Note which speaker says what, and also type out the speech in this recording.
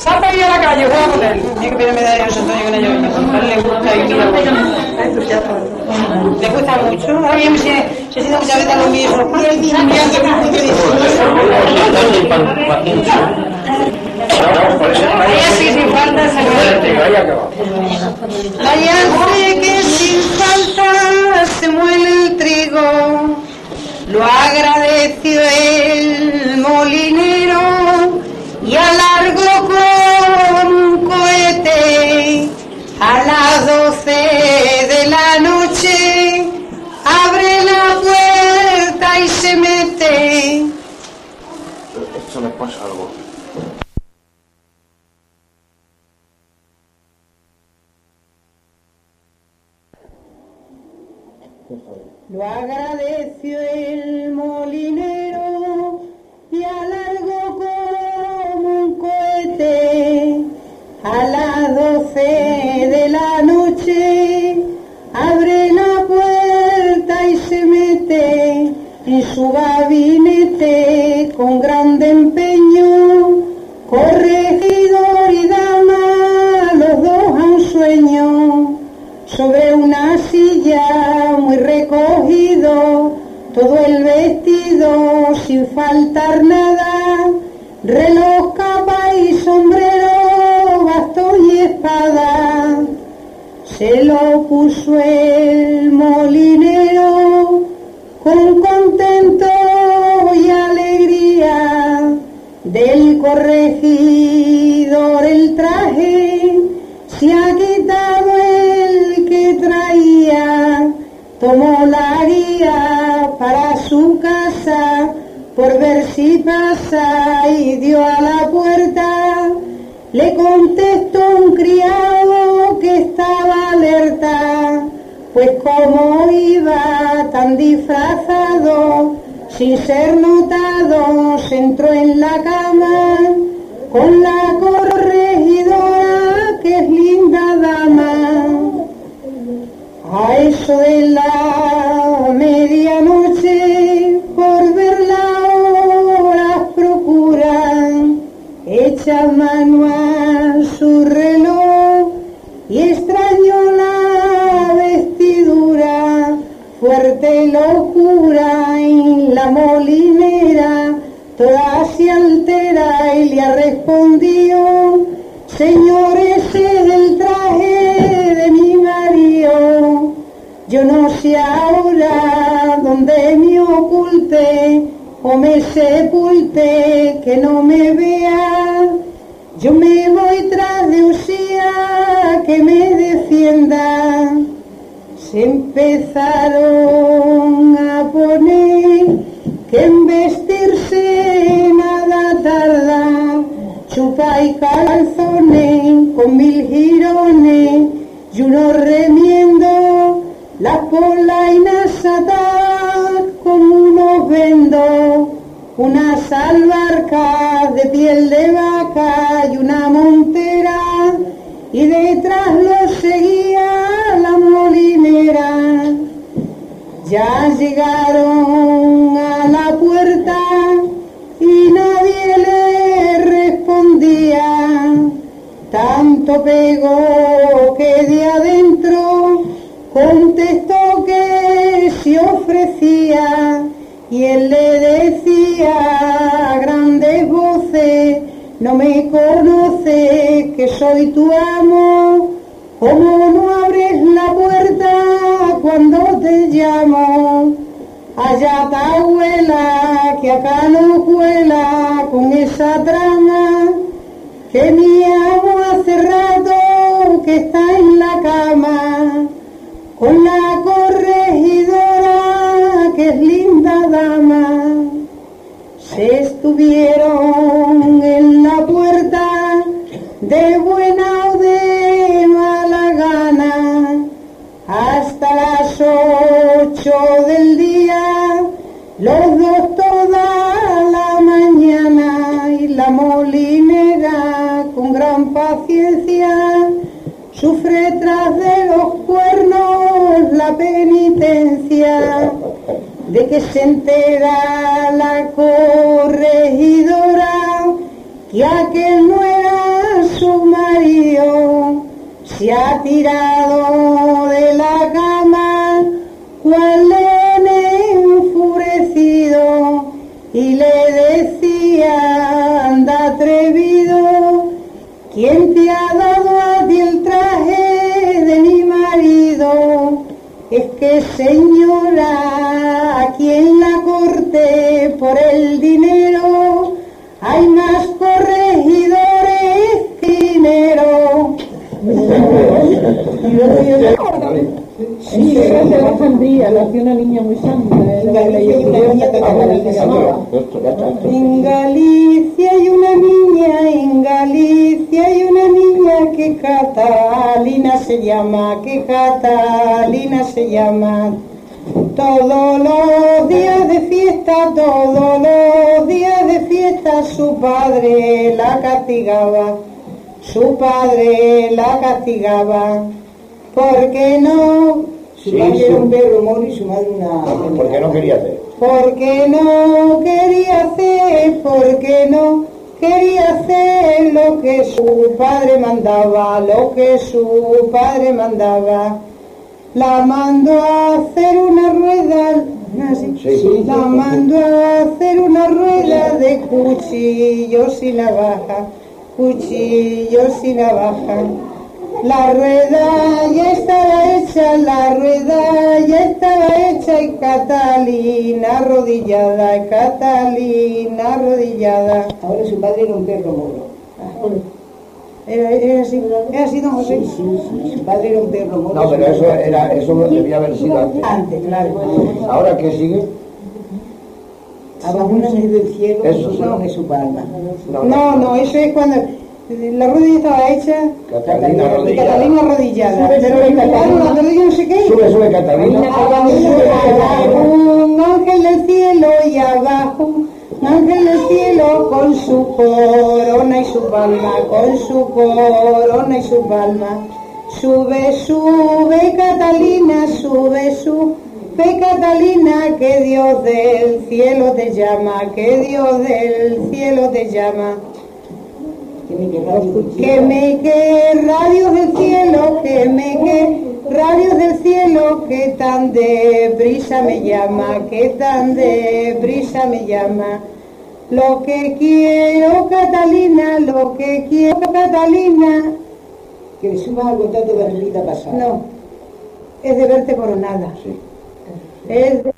Speaker 1: Salta ahí a la calle, juega con él. Tiene que pedirme de José Antonio que no lleve. A él le gusta y mira. Le cuesta mucho. A mí se siente muchas veces lo mismo. Vaya sí, sin falta, vaya hace que sin falta se muele el trigo. Lo agradeció el molinero y alargó con un cohete. A las 12 de la noche abre la puerta y se mete.
Speaker 2: Esto me pasa algo.
Speaker 3: Lo agradeció el molinero y alargó como un cohete. A las 12 de la noche abre la puerta y se mete en su gabinete con grande empeño. Corregidor y dama, los dos a un sueño. Sobre una silla muy recogido, todo el vestido sin faltar nada, reloj, capa y sombrero, bastón y espada. Se lo puso el molinero con contento y alegría. Del corregidor el traje se ha quitado el que traía, tomó la guía para su casa por ver si pasa y dio a la puerta. Le contestó un criado que estaba alerta, pues como iba tan disfrazado, sin ser notado, se entró en la cama con la corregidora, que es linda dama. A eso de la medianoche, por ver la hora procuran, echa mano a su reloj y extrañó la vestidura. Fuerte locura en la molinera, toda se altera y le ha respondido: señor, ese es el traje de mi marido. Yo no sé ahora dónde me oculte o me sepulte, que no me vea. Yo me voy tras de Usía, que me defienda. Se empezaron a poner que en vestirse nada tarda, chupa y calzones con 1000 jirones y unos remiendos, las polainas atadas con unos vendos, unas albarcas de piel de vaca y una montera, y detrás lo seguía la molinera. Ya llegaron a la puerta y nadie le respondía, tanto pegó que de adentro contestó que se ofrecía, y él le decía a grandes voces: no me conoces, que soy tu amo. ¿Cómo no abres la puerta cuando te llamo? Allá ta abuela, que acá no cuela con esa trama, que mi amo hace rato que está en la cama con la corregidora, que es linda dama. Se estuvieron en la puerta de buena o de mala gana hasta las 8 del día, los dos toda la mañana, y la molinera con gran paciencia sufre tras de los cuernos la penitencia de que se entera la corregidora que aquel no era marido se ha tirado de la cama, cual nene enfurecido, y le decía, anda atrevido, ¿quién te ha dado a ti el traje de mi marido? Es que señora, aquí en la corte por el dinero hay más corregidores que dinero.
Speaker 4: Sí, era de Alejandría, lo hacía una niña muy santa.
Speaker 3: En Galicia hay una niña, en Galicia hay una niña que Catalina se llama, que Catalina se llama. Todos los días de fiesta, todos los días de fiesta, su padre la castigaba, su padre la castigaba. ¿Por qué no?
Speaker 5: Su padre era un perro mono y su madre una...
Speaker 2: ¿Por qué no quería hacer?
Speaker 3: Porque no quería hacer, porque no quería hacer lo que su padre mandaba, lo que su padre mandaba. La mandó a hacer una rueda, la mandó a hacer una rueda de cuchillos y navaja, cuchillos y navaja. La rueda ya estaba hecha, la rueda ya estaba hecha, y Catalina arrodillada, y Catalina arrodillada.
Speaker 5: Ahora su padre era un perro mono.
Speaker 3: Era así, don José.
Speaker 5: Sí, su padre era un perro mono.
Speaker 2: No, pero eso debía haber sido antes.
Speaker 3: Antes, claro.
Speaker 2: ¿Ahora qué sigue?
Speaker 5: Abajo un ángel del cielo,
Speaker 2: Eso sí.
Speaker 5: no es su palma.
Speaker 3: No, eso es cuando la rueda ya estaba hecha,
Speaker 2: Catalina
Speaker 3: y
Speaker 2: arrodillada.
Speaker 3: Catalina arrodillada. Pero el padre, la rodilla no sé qué.
Speaker 2: Sube, Catalina.
Speaker 3: Un ángel del cielo y abajo, un ángel del cielo con su corona y su palma, con su corona y su palma. Sube, sube Catalina, sube Catalina, que Dios del cielo te llama, que Dios del cielo te llama. Que me que radios del cielo, que me que radios del cielo, que tan deprisa me llama, que tan deprisa me llama. Lo que quiero, Catalina, lo que quiero, Catalina.
Speaker 5: Que le subas al contrato de tu vida pasada.
Speaker 3: No, es de verte coronada.
Speaker 2: Sí.
Speaker 3: Es de